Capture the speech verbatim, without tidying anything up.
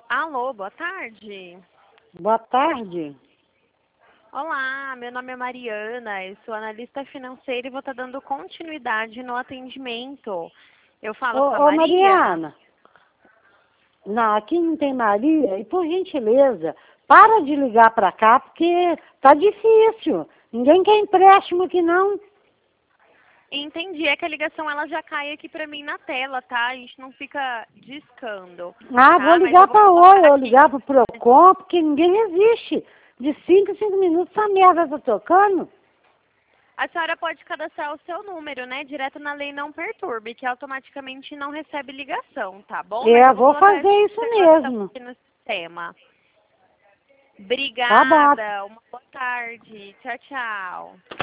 Alô, boa tarde. Boa tarde. Olá, meu nome é Mariana, eu sou analista financeira e vou estar dando continuidade no atendimento. Eu falo com a Ô, ô Maria? Mariana, não, aqui não tem Maria, e por gentileza, para de ligar para cá, porque tá difícil. Ninguém quer empréstimo aqui não. Entendi, é que a ligação ela já cai aqui pra mim na tela, tá? A gente não fica discando, Ah, tá? vou Mas eu ligar vou para Oi, colocar ou aqui. ligar para o Procon, porque ninguém existe. De cinco em cinco minutos essa merda tá tocando. A senhora pode cadastrar o seu número, né? Direto na lei Não Perturbe, que automaticamente não recebe ligação, tá bom? Mas É, eu vou vou colocar fazer essa isso observação mesmo. aqui no sistema. Tá bom. Obrigada, uma boa tarde. Tchau, tchau.